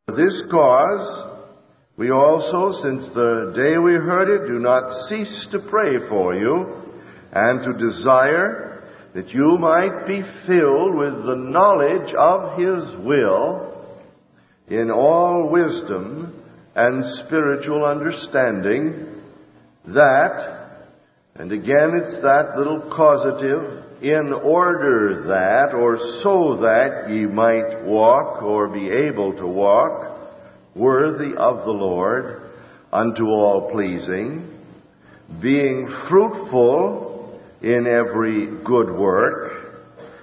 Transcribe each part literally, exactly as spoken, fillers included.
For this cause, we also, since the day we heard it, do not cease to pray for you and to desire that you might be filled with the knowledge of His will in all wisdom and spiritual understanding, that, and again it's that little causative, in order that, or so that ye might walk, or be able to walk, worthy of the Lord, unto all pleasing, being fruitful in every good work,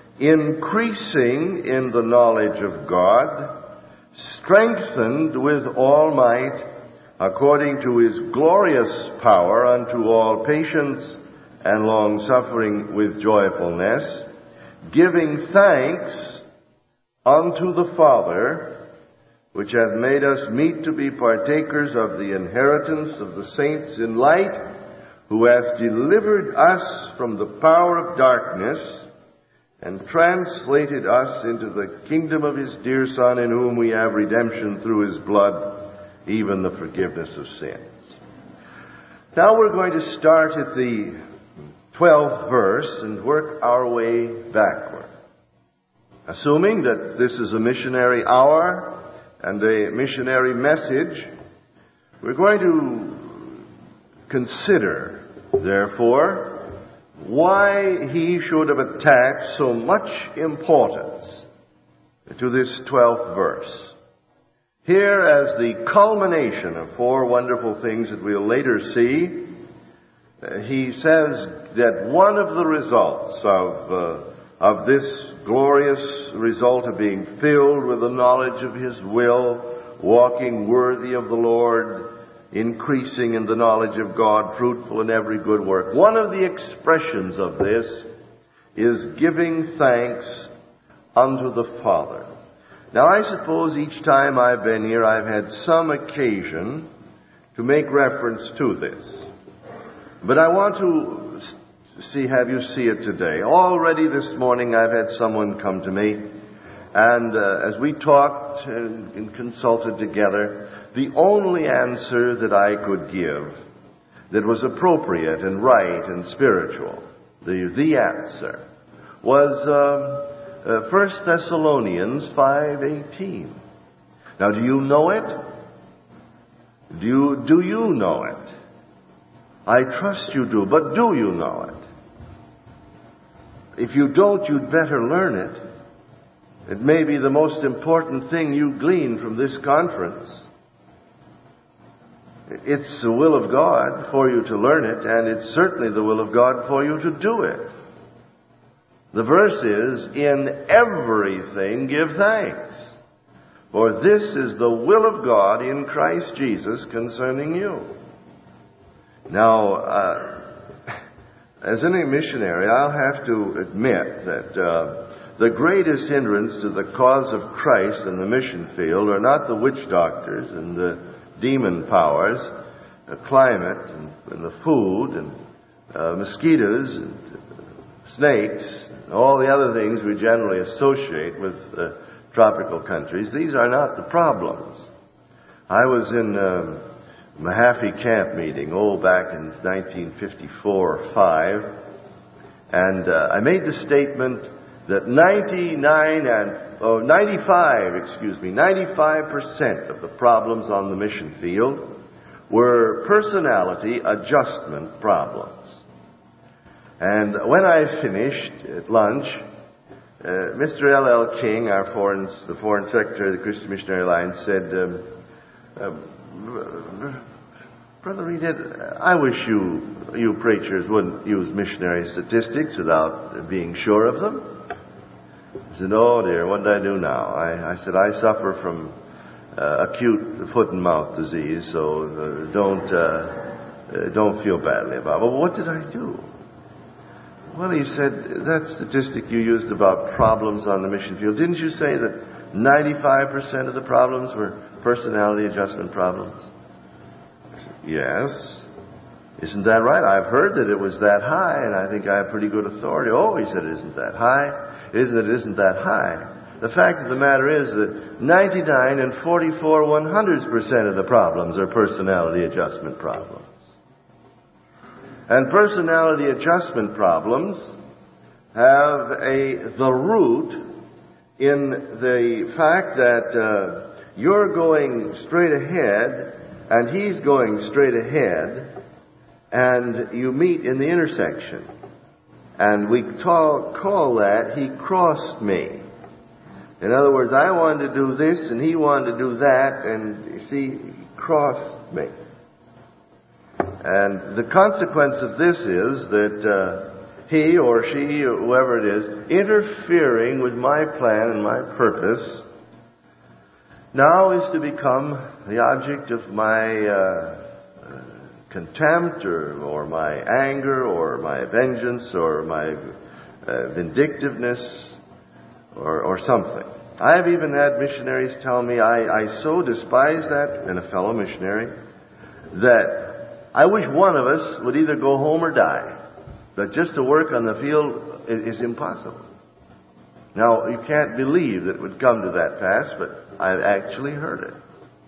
increasing in the knowledge of God, strengthened with all might, according to His glorious power, unto all patience and long-suffering with joyfulness, giving thanks unto the Father, which hath made us meet to be partakers of the inheritance of the saints in light, who hath delivered us from the power of darkness, and translated us into the kingdom of His dear Son, in whom we have redemption through His blood, even the forgiveness of sins. Now we're going to start at the twelfth verse and work our way backward. Assuming that this is a missionary hour and a missionary message, we're going to consider, therefore, why he should have attached so much importance to this twelfth verse. Here, as the culmination of four wonderful things that we'll later see, he says that one of the results of uh, of this glorious result of being filled with the knowledge of His will, walking worthy of the Lord, increasing in the knowledge of God, fruitful in every good work. One of the expressions of this is giving thanks unto the Father. Now, I suppose each time I've been here, I've had some occasion to make reference to this. But I want to see, have you see it today. Already this morning I've had someone come to me, and uh, as we talked and, and consulted together, the only answer that I could give that was appropriate and right and spiritual, the, the answer, was uh, uh, First Thessalonians five eighteen. Now, do you know it? Do you, do you know it? I trust you do, but do you know it? If you don't, you'd better learn it. It may be the most important thing you glean from this conference. It's the will of God for you to learn it, and it's certainly the will of God for you to do it. The verse is, in everything give thanks, for this is the will of God in Christ Jesus concerning you. Now, uh, as any missionary, I'll have to admit that uh, the greatest hindrance to the cause of Christ in the mission field are not the witch doctors and the demon powers, the climate and, and the food and uh, mosquitoes and uh, snakes, and all the other things we generally associate with uh, tropical countries. These are not the problems. I was in Uh, Mahaffey camp meeting, oh, back in nineteen fifty-four or five, and uh, I made the statement that ninety-nine and oh, ninety-five, excuse me, ninety-five percent of the problems on the mission field were personality adjustment problems. And when I finished at lunch, uh, Mister L L King, our foreign, the foreign secretary of the Christian Missionary Alliance, said, um, uh, Brother Reed, I wish you, you preachers wouldn't use missionary statistics without being sure of them. I said, oh dear, what did I do now? I, I said, I suffer from uh, acute foot and mouth disease, so uh, don't, uh, uh, don't feel badly about it. Well, what did I do? Well, he said, that statistic you used about problems on the mission field, didn't you say that ninety-five percent of the problems were personality adjustment problems? I said, yes. Isn't that right? I've heard that it was that high, and I think I have pretty good authority. Oh, he said, it isn't that high. Isn't it isn't that high? The fact of the matter is that ninety-nine and forty-four one hundredths percent of the problems are personality adjustment problems. And personality adjustment problems have a the root in the fact that uh, you're going straight ahead and he's going straight ahead, and you meet in the intersection. And we call, call that, he crossed me. In other words, I wanted to do this and he wanted to do that, and you see, he crossed me. And the consequence of this is that uh, he or she, or whoever it is, interfering with my plan and my purpose, now is to become the object of my uh, contempt or, or my anger or my vengeance or my uh, vindictiveness or, or something. I've even had missionaries tell me I, I so despise that, and a fellow missionary, that I wish one of us would either go home or die. That just to work on the field is, is impossible. Now, you can't believe that it would come to that pass, but I've actually heard it.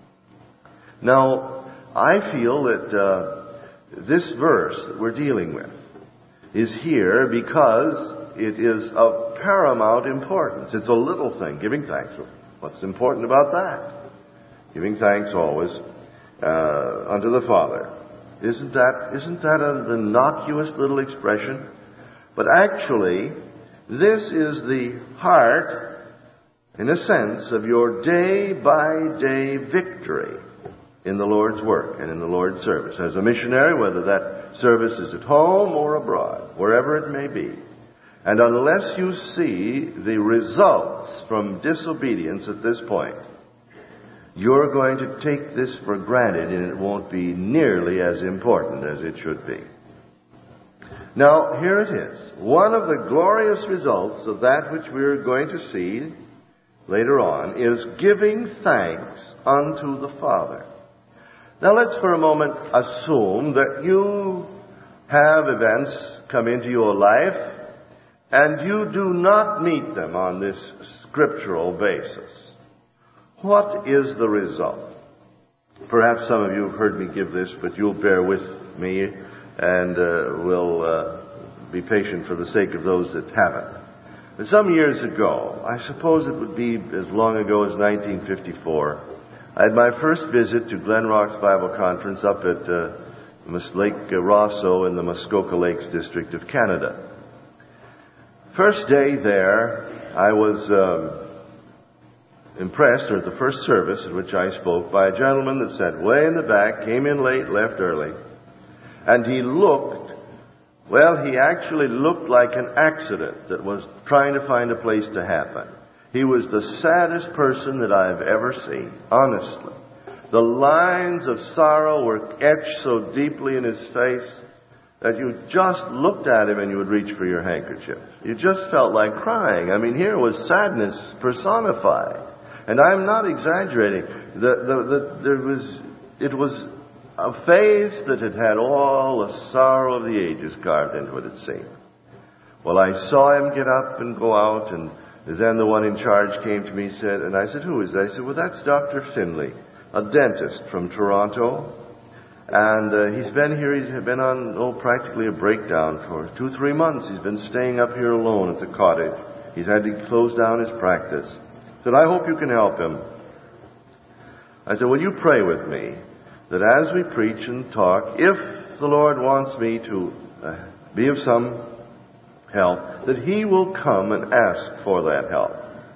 Now, I feel that uh, this verse that we're dealing with is here because it is of paramount importance. It's a little thing, giving thanks. What's important about that? Giving thanks always uh, unto the Father. Isn't that, isn't that an innocuous little expression? But actually, this is the heart, in a sense, of your day-by-day victory in the Lord's work and in the Lord's service. As a missionary, whether that service is at home or abroad, wherever it may be. And unless you see the results from disobedience at this point, you're going to take this for granted, and it won't be nearly as important as it should be. Now, here it is. One of the glorious results of that which we're going to see later on is giving thanks unto the Father. Now, let's for a moment assume that you have events come into your life and you do not meet them on this scriptural basis. What is the result? Perhaps some of you have heard me give this, but you'll bear with me and uh, will uh, be patient for the sake of those that haven't. Some years ago, I suppose it would be as long ago as nineteen fifty-four, I had my first visit to Glen Rock's Bible Conference up at uh, Lake Rosso in the Muskoka Lakes district of Canada. First day there, I was um, impressed, or at the first service at which I spoke, by a gentleman that sat way in the back, came in late, left early, and he looked, well, he actually looked like an accident that was trying to find a place to happen. He was the saddest person that I've ever seen, honestly. The lines of sorrow were etched so deeply in his face that you just looked at him and you would reach for your handkerchief. You just felt like crying. I mean, here was sadness personified. And I'm not exaggerating. The, the, the, there was, it was a face that had had all the sorrow of the ages carved into it, it seemed. Well, I saw him get up and go out, and then the one in charge came to me and said, and I said, who is that? He said, well, that's Doctor Finley, a dentist from Toronto. And uh, he's been here, he's been on, oh, practically a breakdown for two, three months. He's been staying up here alone at the cottage. He's had to close down his practice. I said, I hope you can help him. I said, will you pray with me that as we preach and talk, if the Lord wants me to uh, be of some help, that He will come and ask for that help.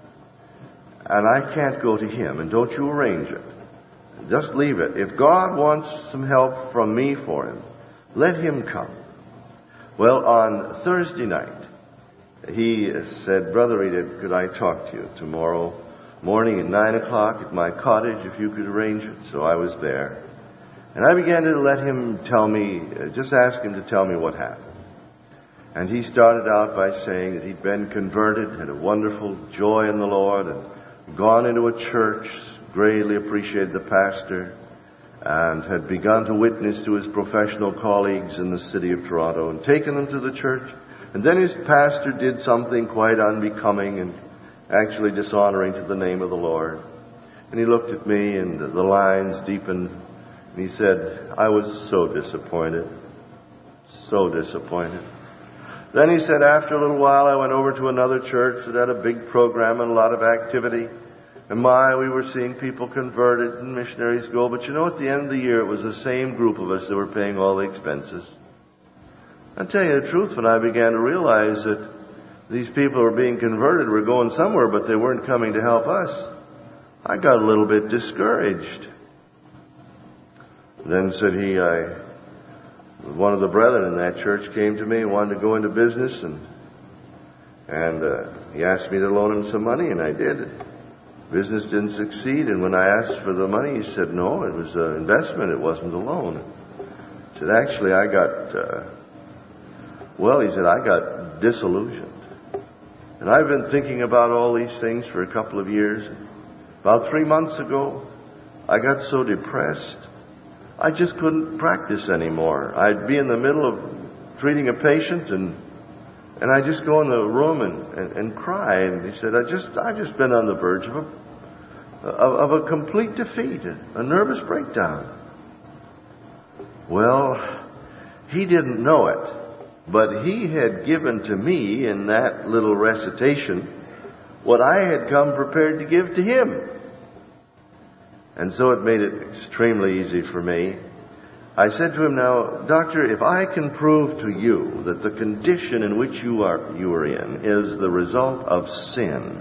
And I can't go to Him, and don't you arrange it. Just leave it. If God wants some help from me for Him, let Him come. Well, on Thursday night, he said, Brother Reed, could I talk to you tomorrow morning at nine o'clock at my cottage, if you could arrange it? So I was there. And I began to let him tell me, just ask him to tell me what happened. And he started out by saying that he'd been converted, had a wonderful joy in the Lord, and gone into a church, greatly appreciated the pastor, and had begun to witness to his professional colleagues in the city of Toronto and taken them to the church. And then his pastor did something quite unbecoming and actually dishonoring to the name of the Lord. And he looked at me, and the lines deepened, and he said, I was so disappointed, so disappointed. Then he said, after a little while, I went over to another church that had a big program and a lot of activity. And my, we were seeing people converted and missionaries go. But you know, at the end of the year, it was the same group of us that were paying all the expenses. I'll tell you the truth, when I began to realize that these people who were being converted were going somewhere, but they weren't coming to help us, I got a little bit discouraged. Then said he, I, one of the brethren in that church came to me and wanted to go into business, and and uh, he asked me to loan him some money, and I did. Business didn't succeed, and when I asked for the money, he said, no, it was an investment, it wasn't a loan. He said, actually, I got, uh, well, he said, I got disillusioned. And I've been thinking about all these things for a couple of years. About three months ago, I got so depressed, I just couldn't practice anymore. I'd be in the middle of treating a patient, and and I just go in the room and, and, and cry. And he said, I just I've just been on the verge of a of, of a complete defeat, a nervous breakdown. Well, he didn't know it, but he had given to me in that little recitation what I had come prepared to give to him. And so it made it extremely easy for me. I said to him, now, doctor, if I can prove to you that the condition in which you are you are in is the result of sin,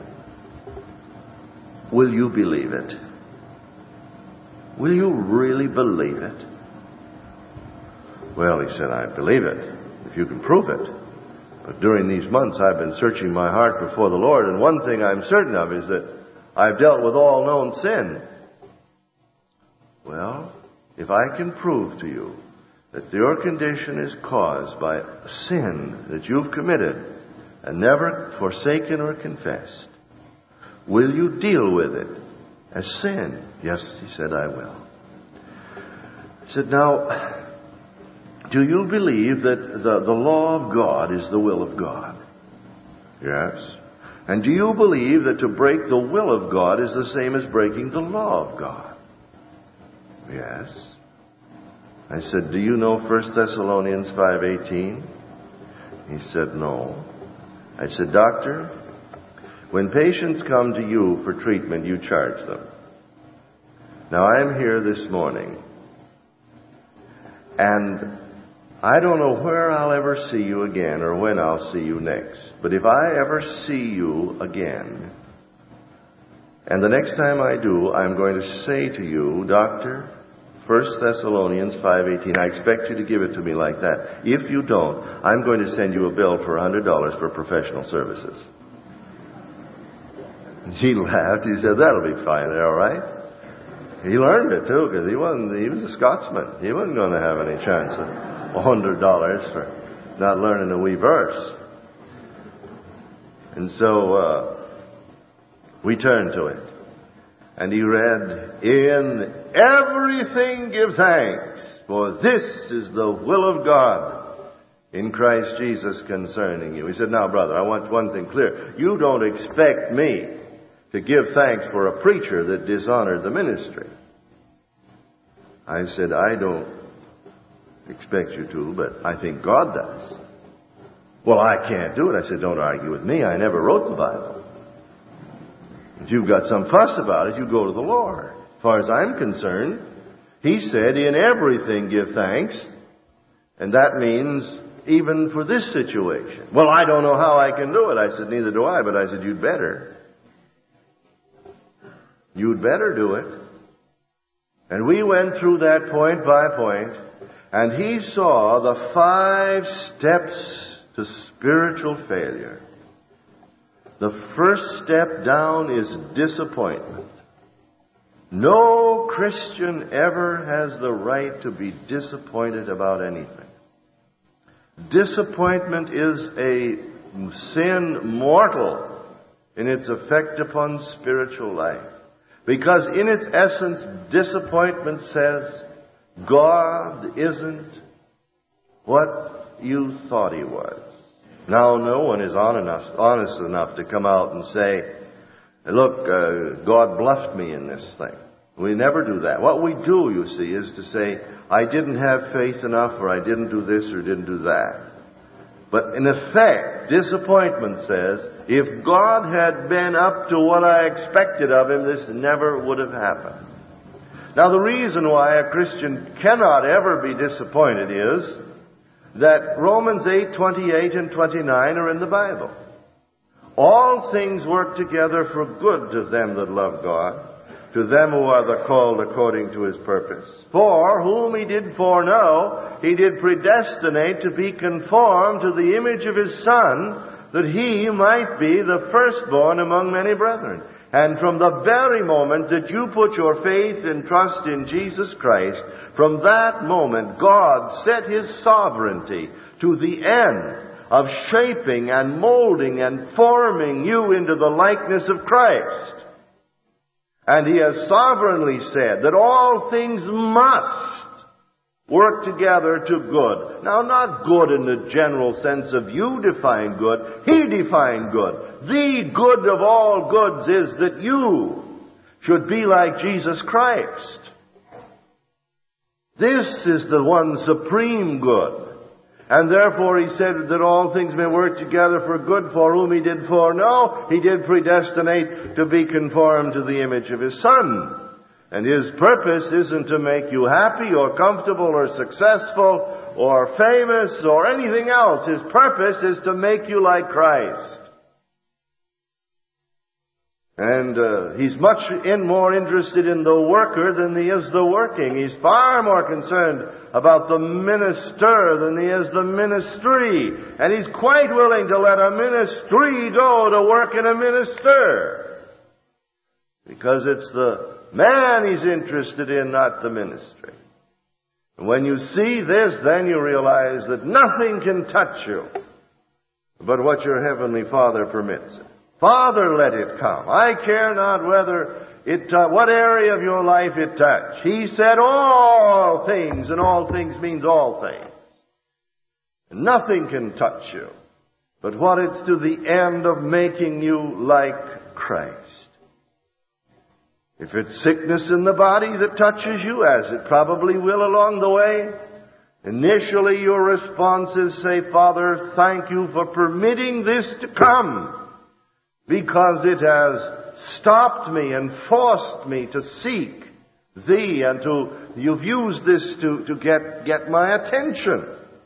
will you believe it? Will you really believe it? Well, he said, I believe it, if you can prove it. But during these months, I've been searching my heart before the Lord, and one thing I'm certain of is that I've dealt with all known sin. Well, if I can prove to you that your condition is caused by a sin that you've committed and never forsaken or confessed, will you deal with it as sin? Yes, he said, I will. He said, now, do you believe that the, the law of God is the will of God? Yes. And do you believe that to break the will of God is the same as breaking the law of God? Yes. I said, do you know First Thessalonians five eighteen? He said, no. I said, doctor, when patients come to you for treatment, you charge them. Now, I'm here this morning, and I don't know where I'll ever see you again or when I'll see you next. But if I ever see you again, and the next time I do, I'm going to say to you, doctor, First Thessalonians five eighteen, I expect you to give it to me like that. If you don't, I'm going to send you a bill for one hundred dollars for professional services. He laughed. He said, that'll be fine, all right? He learned it, too, because he wasn't, he was a Scotsman. He wasn't going to have any chance of one hundred dollars for not learning a wee verse. And so uh, we turned to it. And he read, in everything give thanks, for this is the will of God in Christ Jesus concerning you. He said, now, brother, I want one thing clear. You don't expect me to give thanks for a preacher that dishonored the ministry. I said, I don't expect you to, but I think God does. Well, I can't do it. I said, don't argue with me. I never wrote the Bible. If you've got some fuss about it, you go to the Lord. As far as I'm concerned, he said, in everything give thanks. And that means even for this situation. Well, I don't know how I can do it. I said, neither do I. But I said, you'd better. You'd better do it. And we went through that point by point. And he saw the five steps to spiritual failure. The first step down is disappointment. No Christian ever has the right to be disappointed about anything. Disappointment is a sin mortal in its effect upon spiritual life. Because in its essence, disappointment says, God isn't what you thought He was. Now, no one is honest enough to come out and say, look, uh, God bluffed me in this thing. We never do that. What we do, you see, is to say, I didn't have faith enough, or I didn't do this, or didn't do that. But in effect, disappointment says, if God had been up to what I expected of Him, this never would have happened. Now, the reason why a Christian cannot ever be disappointed is that Romans eight, twenty-eight and twenty-nine are in the Bible. All things work together for good to them that love God, to them who are the called according to His purpose. For whom He did foreknow, He did predestinate to be conformed to the image of His Son, that He might be the firstborn among many brethren. And from the very moment that you put your faith and trust in Jesus Christ, from that moment God set His sovereignty to the end of shaping and molding and forming you into the likeness of Christ. And He has sovereignly said that all things must work together to good. Now, not good in the general sense of you define good. He defined good. The good of all goods is that you should be like Jesus Christ. This is the one supreme good. And therefore He said that all things may work together for good for whom He did foreknow. He did predestinate to be conformed to the image of His Son. And His purpose isn't to make you happy or comfortable or successful or famous or anything else. His purpose is to make you like Christ. And uh, He's much in more interested in the worker than He is the working. He's far more concerned about the minister than He is the ministry. And He's quite willing to let a ministry go to work in a minister. Because it's the man He's interested in, not the ministry. And when you see this, then you realize that nothing can touch you but what your Heavenly Father permits. Father, let it come. I care not whether it, uh, what area of your life it touched. He said all things, and all things means all things. And nothing can touch you but what it's to the end of making you like Christ. If it's sickness in the body that touches you, as it probably will along the way, initially your response is, say, Father, thank you for permitting this to come, because it has stopped me and forced me to seek Thee, and to, you've used this to, to get, get my attention.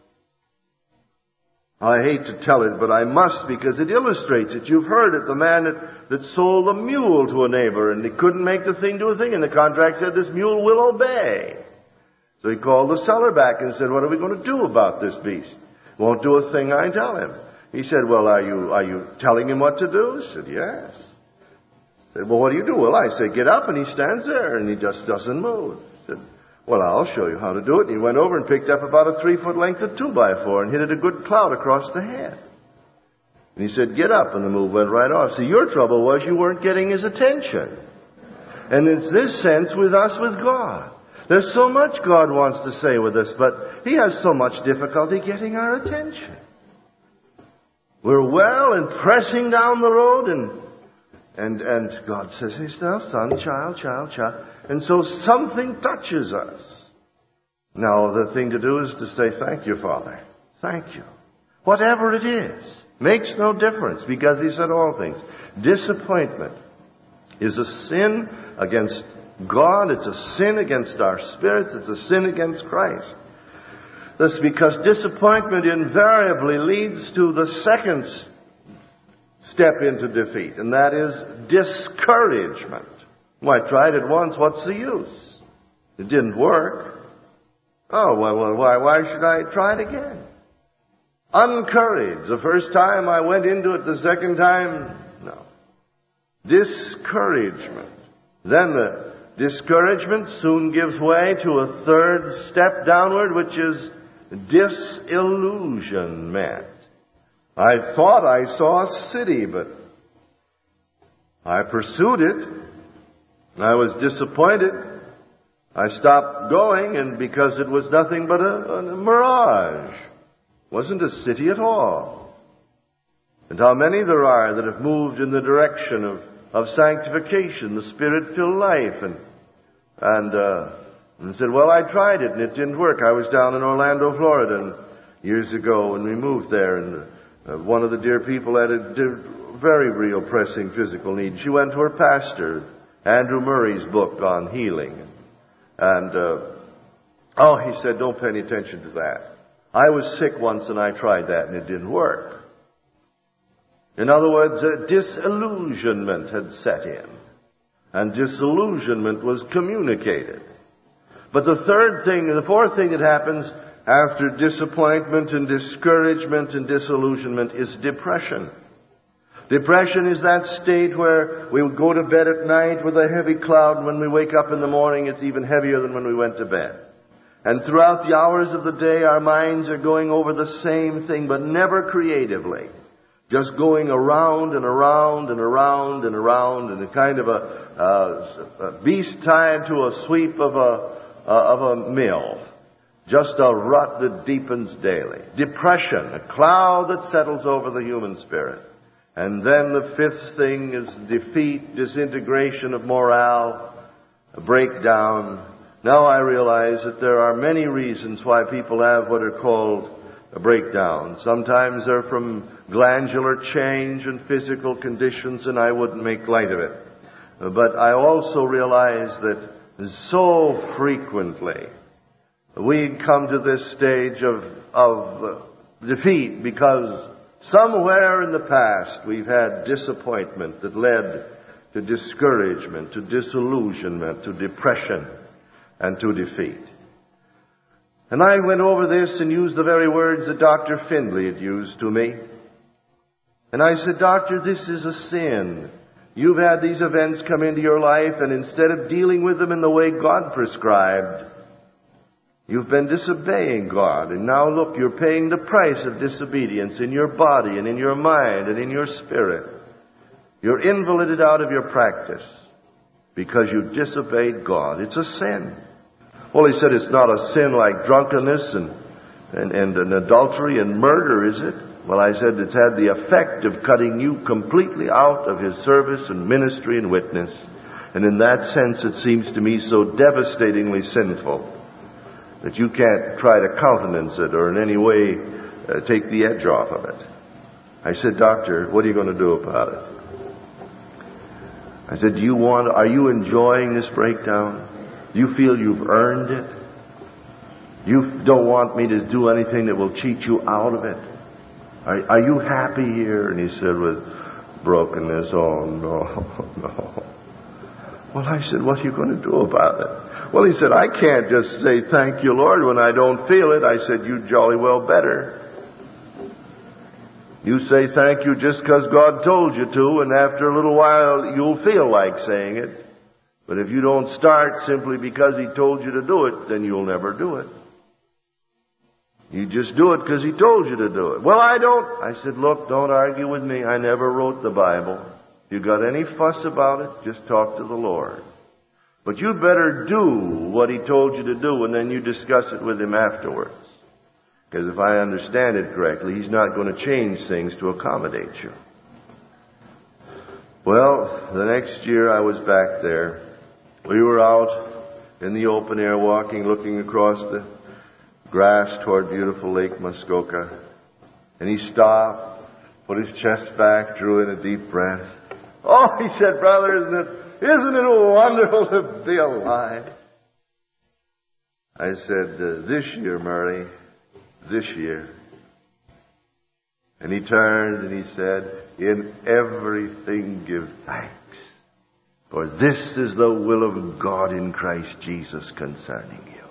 I hate to tell it, but I must, because it illustrates it. You've heard it, the man that, that sold a mule to a neighbor, and he couldn't make the thing do a thing, and the contract said this mule will obey. So he called the seller back and said, what are we going to do about this beast? Won't do a thing I tell him. He said, well, are you, are you telling him what to do? He said, yes. I said, well, what do you do? Well, I say, get up, and he stands there, and he just doesn't move. I said, well, I'll show you how to do it. And he went over and picked up about a three-foot length of two-by-four and hit it a good clout across the head. And he said, get up, and the move went right off. See, your trouble was you weren't getting his attention. And it's this sense with us with God. There's so much God wants to say with us, but He has so much difficulty getting our attention. We're well and pressing down the road, and and and God says, hey, now, son, child, child, child. And so something touches us. Now, the thing to do is to say, thank you, Father. Thank you. Whatever it is, makes no difference, because He said all things. Disappointment is a sin against God. It's a sin against our spirits. It's a sin against Christ. That's because disappointment invariably leads to the second step into defeat, and that is discouragement. Well, I tried it once, what's the use? It didn't work. Oh, well, well why, why should I try it again? Uncouraged. The first time I went into it, the second time, no. Discouragement. Then the discouragement soon gives way to a third step downward, which is disillusionment. I thought I saw a city, but I pursued it. I was disappointed. I stopped going, and because it was nothing but a, a mirage. It wasn't a city at all. And how many there are that have moved in the direction of of sanctification, the Spirit-filled life. And, and, uh, and said, well, I tried it and it didn't work. I was down in Orlando, Florida, and years ago when we moved there, and uh, one of the dear people had a de- very real pressing physical need. She went to her pastor, Andrew Murray's book on healing. And, uh, oh, he said, don't pay any attention to that. I was sick once and I tried that and it didn't work. In other words, uh, disillusionment had set in. And disillusionment was communicated. But the third thing, the fourth thing that happens after disappointment and discouragement and disillusionment is depression. Depression is that state where we'll go to bed at night with a heavy cloud, and when we wake up in the morning it's even heavier than when we went to bed. And throughout the hours of the day our minds are going over the same thing, but never creatively. Just going around and around and around and around in a kind of a, uh, a beast tied to a sweep of a, uh, of a mill. Just a rut that deepens daily. Depression, a cloud that settles over the human spirit. And then the fifth thing is defeat, disintegration of morale, a breakdown. Now I realize that there are many reasons why people have what are called a breakdown. Sometimes they're from glandular change and physical conditions, and I wouldn't make light of it. But I also realize that so frequently we come to this stage of, of defeat because somewhere in the past we've had disappointment that led to discouragement, to disillusionment, to depression, and to defeat. And I went over this and used the very words that Doctor Findlay had used to me. And I said, Doctor, this is a sin. You've had these events come into your life, and instead of dealing with them in the way God prescribed, you've been disobeying God. And now look, you're paying the price of disobedience in your body and in your mind and in your spirit. You're invalided out of your practice because you disobeyed God. It's a sin. Well, he said, it's not a sin like drunkenness and, and, and, and adultery and murder, is it? Well, I said, it's had the effect of cutting you completely out of his service and ministry and witness. And in that sense, it seems to me so devastatingly sinful that you can't try to countenance it or in any way uh, take the edge off of it. I said, Doctor, what are you going to do about it? I said, do you want, are you enjoying this breakdown? Do you feel you've earned it? You don't want me to do anything that will cheat you out of it? Are, are you happy here? And he said with brokenness, oh no, no. Well, I said, what are you going to do about it? Well, he said, I can't just say thank you, Lord, when I don't feel it. I said, you jolly well better. You say thank you just because God told you to, and after a little while you'll feel like saying it. But if you don't start simply because he told you to do it, then you'll never do it. You just do it because he told you to do it. Well, I don't. I said, look, don't argue with me. I never wrote the Bible. If you got any fuss about it, just talk to the Lord. But you better do what he told you to do, and then you discuss it with him afterwards. Because if I understand it correctly, he's not going to change things to accommodate you. Well, the next year I was back there. We were out in the open air walking, looking across the grass toward beautiful Lake Muskoka. And he stopped, put his chest back, drew in a deep breath. Oh, he said, brother, isn't it, isn't it wonderful to be alive? I said, uh, this year, Murray, this year. And he turned and he said, in everything give thanks, for this is the will of God in Christ Jesus concerning you.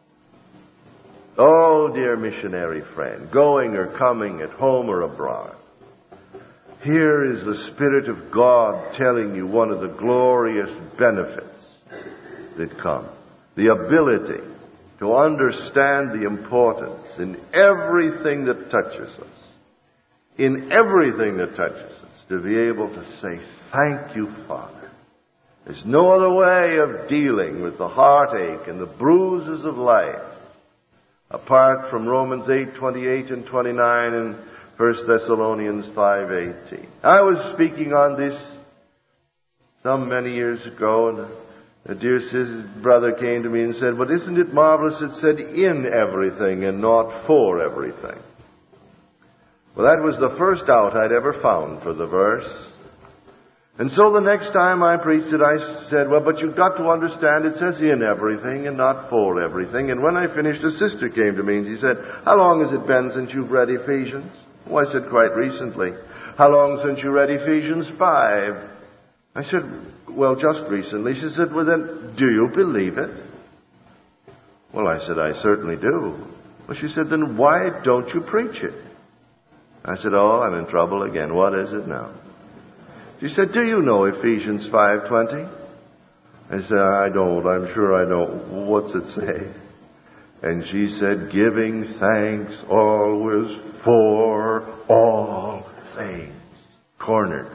Oh, dear missionary friend, going or coming, at home or abroad, here is the Spirit of God telling you one of the glorious benefits that come. The ability to understand the importance in everything that touches us. In everything that touches us. To be able to say, thank you, Father. There's no other way of dealing with the heartache and the bruises of life apart from Romans eight twenty-eight and twenty-nine and First Thessalonians five eighteen. I was speaking on this some many years ago, and a dear sister, brother came to me and said, but isn't it marvelous it said in everything and not for everything? Well, that was the first doubt I'd ever found for the verse. And so the next time I preached it, I said, well, but you've got to understand it says in everything and not for everything. And when I finished, a sister came to me and she said, how long has it been since you've read Ephesians? Well, I said, quite recently. How long since you read Ephesians five? I said, well, just recently. She said, well, then, do you believe it? Well, I said, I certainly do. Well, she said, then why don't you preach it? I said, oh, I'm in trouble again. What is it now? She said, do you know Ephesians five twenty? I said, I don't. I'm sure I don't. What's it say? And she said, giving thanks always for all things. Cornered.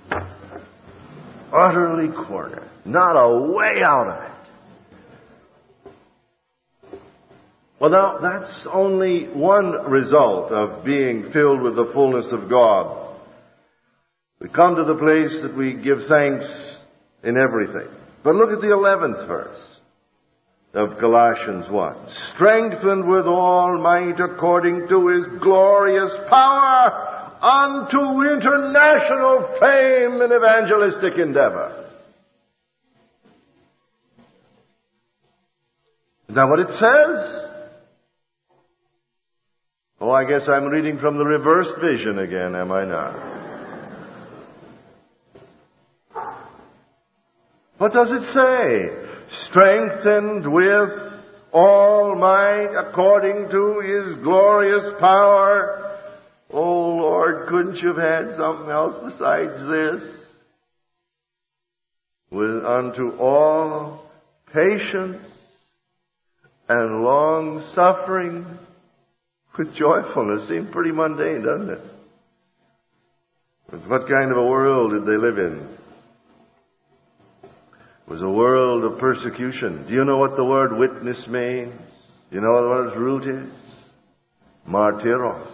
Utterly cornered. Not a way out of it. Well, now, that's only one result of being filled with the fullness of God. We come to the place that we give thanks in everything. But look at the eleventh verse of Colossians one. Strengthened with all might according to His glorious power unto international fame and evangelistic endeavor. Is that what it says? Oh, I guess I'm reading from the reversed vision again, am I not? What does it say? Strengthened with all might according to His glorious power. Oh, Lord, couldn't you have had something else besides this? With unto all patience and long suffering with joyfulness. Seems pretty mundane, doesn't it? But what kind of a world did they live in? It was a world of persecution. Do you know what the word witness means? Do you know what its root is? Martyros.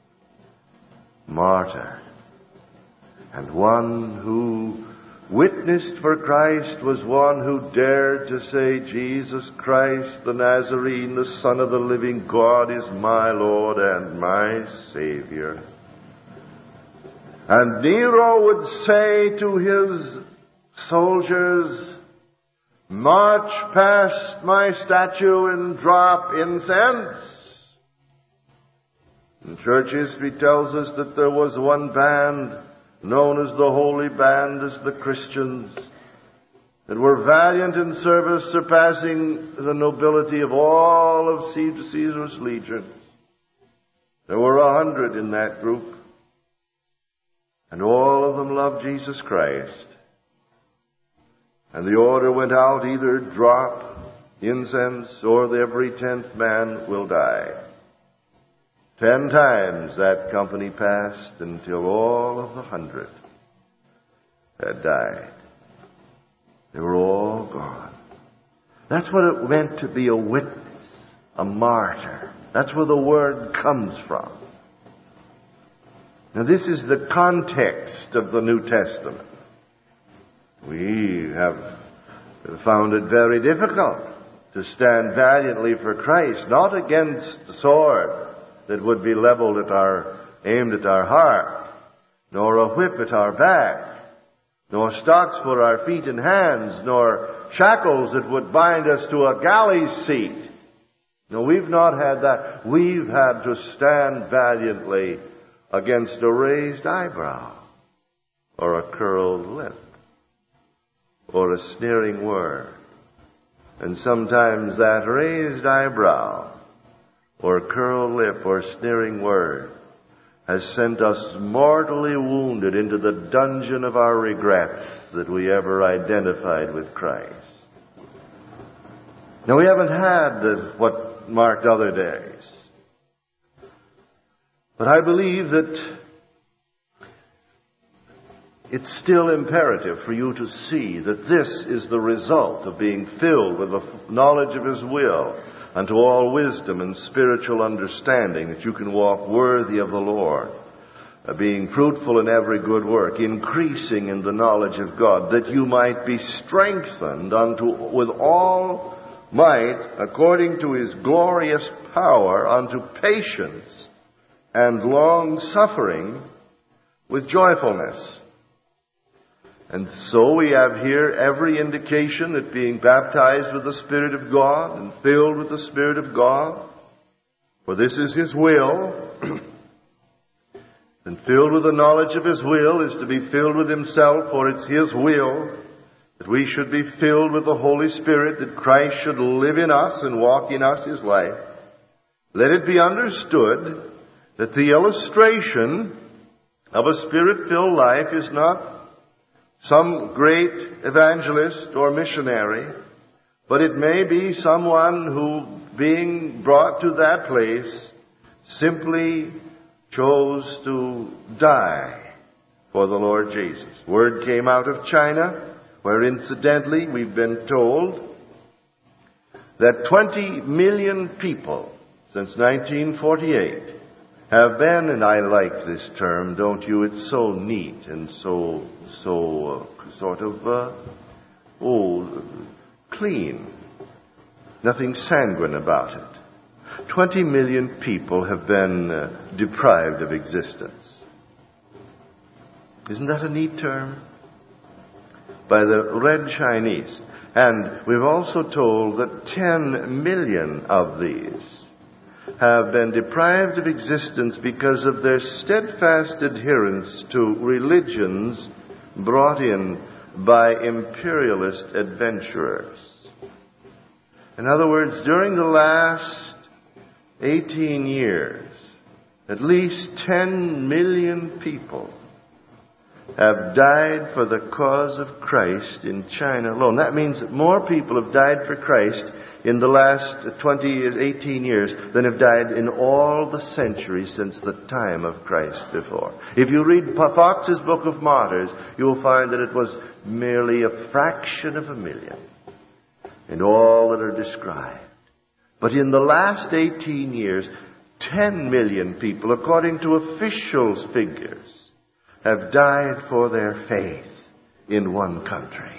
Martyr. And one who witnessed for Christ was one who dared to say, Jesus Christ, the Nazarene, the Son of the living God, is my Lord and my Savior. And Nero would say to his soldiers, march past my statue and drop incense. And church history tells us that there was one band known as the Holy Band, as the Christians, that were valiant in service, surpassing the nobility of all of Caesar's legions. There were a hundred in that group, and all of them loved Jesus Christ. And the order went out, either drop incense or every tenth man will die. Ten times that company passed until all of the hundred had died. They were all gone. That's what it meant to be a witness, a martyr. That's where the word comes from. Now, this is the context of the New Testament. We have found it very difficult to stand valiantly for Christ, not against the sword that would be leveled at our, aimed at our heart, nor a whip at our back, nor stocks for our feet and hands, nor shackles that would bind us to a galley seat. No, we've not had that. We've had to stand valiantly against a raised eyebrow, or a curled lip, or a sneering word. And sometimes that raised eyebrow, or curled lip, or sneering word has sent us mortally wounded into the dungeon of our regrets that we ever identified with Christ. Now, we haven't had the, what marked other days. But I believe that it's still imperative for you to see that this is the result of being filled with the knowledge of His will unto all wisdom and spiritual understanding, that you can walk worthy of the Lord. uh, being fruitful in every good work, increasing in the knowledge of God, that you might be strengthened unto with all might, according to his glorious power, unto patience and long suffering with joyfulness. And so we have here every indication that being baptized with the Spirit of God and filled with the Spirit of God, for this is his will, and filled with the knowledge of his will is to be filled with himself, for it's his will that we should be filled with the Holy Spirit, that Christ should live in us and walk in us his life. Let it be understood that the illustration of a Spirit-filled life is not some great evangelist or missionary, but it may be someone who, being brought to that place, simply chose to die for the Lord Jesus. Word came out of China, where incidentally we've been told that twenty million people since nineteen forty-eight have been, and I like this term, don't you? It's so neat and so, so uh, sort of, uh, oh, clean. Nothing sanguine about it. Twenty million people have been uh, deprived of existence. Isn't that a neat term? By the Red Chinese. And we've also told that ten million of these have been deprived of existence because of their steadfast adherence to religions brought in by imperialist adventurers. In other words, during the last eighteen years, at least ten million people have died for the cause of Christ in China alone. That means that more people have died for Christ in the last twenty, eighteen years than have died in all the centuries since the time of Christ before. If you read Fox's Book of Martyrs, you will find that it was merely a fraction of a million in all that are described. But in the last eighteen years, ten million people, according to officials' figures, have died for their faith in one country.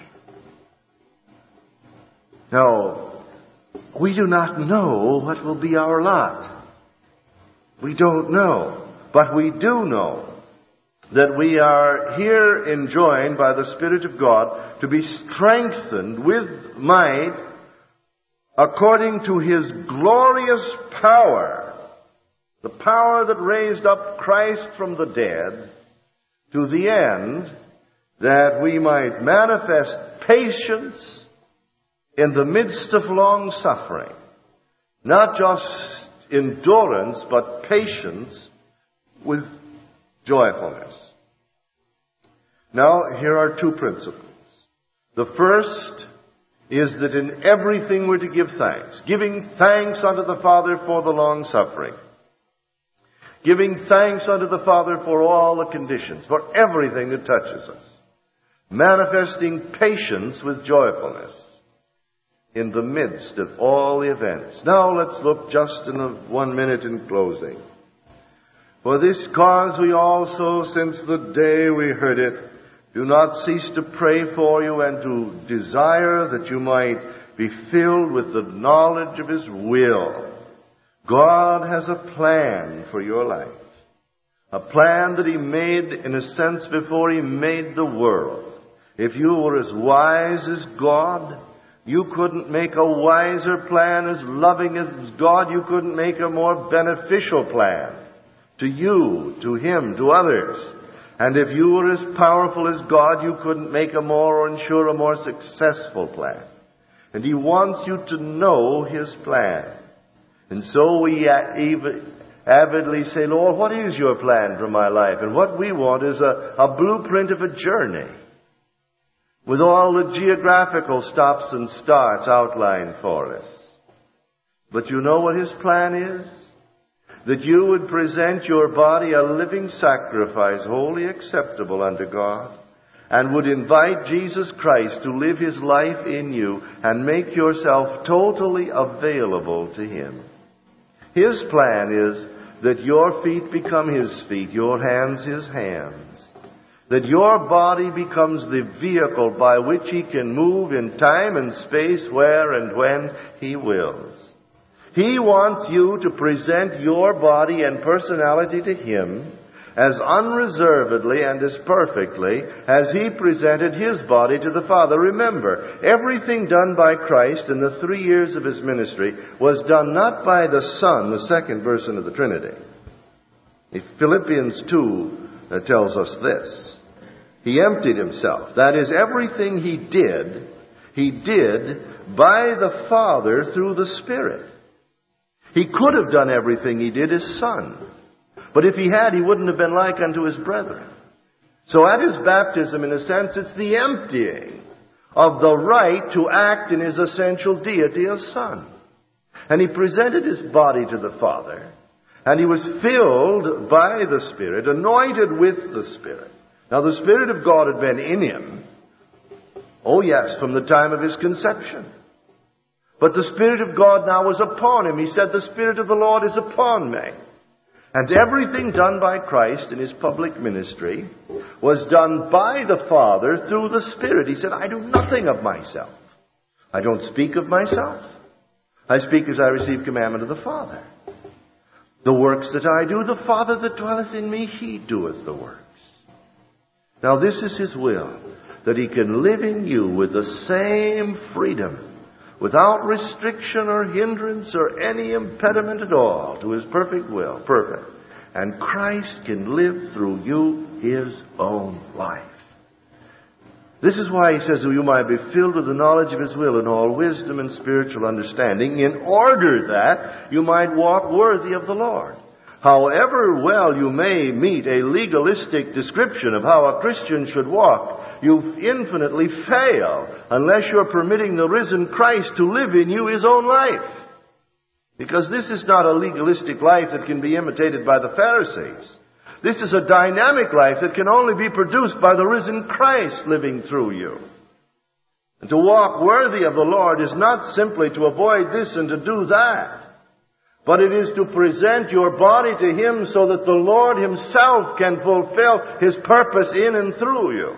Now, we do not know what will be our lot. We don't know. But we do know that we are here enjoined by the Spirit of God to be strengthened with might according to his glorious power, the power that raised up Christ from the dead, to the end that we might manifest patience in the midst of long suffering. Not just endurance, but patience with joyfulness. Now, here are two principles. The first is that in everything we're to give thanks. Giving thanks unto the Father for the long suffering. Giving thanks unto the Father for all the conditions, for everything that touches us. Manifesting patience with joyfulness in the midst of all the events. Now let's look just in a one minute in closing. For this cause we also, since the day we heard it, do not cease to pray for you and to desire that you might be filled with the knowledge of his will. God has a plan for your life. A plan that he made, in a sense, before he made the world. If you were as wise as God, you couldn't make a wiser plan. As loving as God, you couldn't make a more beneficial plan to you, to him, to others. And if you were as powerful as God, you couldn't make a more, or ensure a more successful plan. And he wants you to know his plan. And so we avidly say, Lord, what is your plan for my life? And what we want is a, a blueprint of a journey with all the geographical stops and starts outlined for us. But you know what his plan is? That you would present your body a living sacrifice, wholly acceptable unto God, and would invite Jesus Christ to live his life in you and make yourself totally available to him. His plan is that your feet become His feet, your hands His hands. That your body becomes the vehicle by which He can move in time and space where and when He wills. He wants you to present your body and personality to Him as unreservedly and as perfectly as He presented His body to the Father. Remember, everything done by Christ in the three years of His ministry was done not by the Son, the second person of the Trinity. Philippians two uh, tells us this. He emptied Himself. That is, everything He did, He did by the Father through the Spirit. He could have done everything He did as Son. But if He had, He wouldn't have been like unto His brethren. So at His baptism, in a sense, it's the emptying of the right to act in His essential deity as Son. And He presented His body to the Father. And He was filled by the Spirit, anointed with the Spirit. Now the Spirit of God had been in Him, oh yes, from the time of His conception. But the Spirit of God now was upon Him. He said, the Spirit of the Lord is upon me. And everything done by Christ in His public ministry was done by the Father through the Spirit. He said, I do nothing of myself. I don't speak of myself. I speak as I receive commandment of the Father. The works that I do, the Father that dwelleth in me, He doeth the works. Now this is His will, that He can live in you with the same freedom, without restriction or hindrance or any impediment at all to His perfect will, perfect. And Christ can live through you His own life. This is why He says that you might be filled with the knowledge of His will and all wisdom and spiritual understanding, in order that you might walk worthy of the Lord. However well you may meet a legalistic description of how a Christian should walk, you infinitely fail unless you're permitting the risen Christ to live in you His own life. Because this is not a legalistic life that can be imitated by the Pharisees. This is a dynamic life that can only be produced by the risen Christ living through you. And to walk worthy of the Lord is not simply to avoid this and to do that, but it is to present your body to Him so that the Lord Himself can fulfill His purpose in and through you.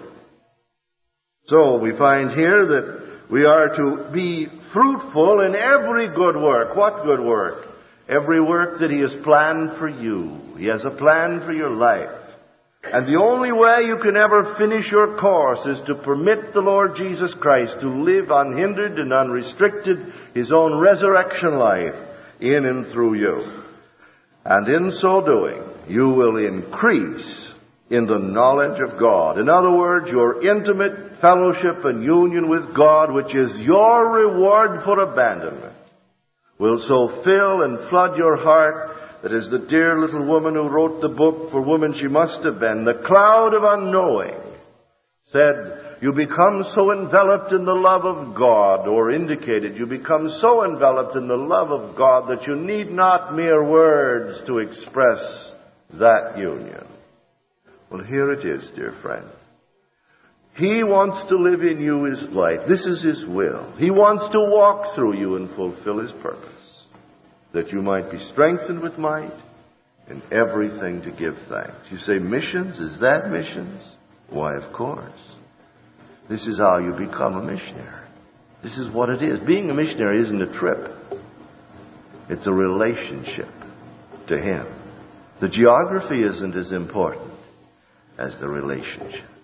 So we find here that we are to be fruitful in every good work. What good work? Every work that He has planned for you. He has a plan for your life. And the only way you can ever finish your course is to permit the Lord Jesus Christ to live unhindered and unrestricted His own resurrection life in and through you. And in so doing, you will increase in the knowledge of God. In other words, your intimate fellowship and union with God, which is your reward for abandonment, will so fill and flood your heart that, as the dear little woman who wrote the book, for woman she must have been, the cloud of unknowing, said, you become so enveloped in the love of God, or indicated you become so enveloped in the love of God that you need not mere words to express that union. Well, here it is, dear friend. He wants to live in you His life. This is His will. He wants to walk through you and fulfill His purpose, that you might be strengthened with might in everything to give thanks. You say, missions? Is that missions? Why, of course. This is how you become a missionary. This is what it is. Being a missionary isn't a trip. It's a relationship to Him. The geography isn't as important as the relationship.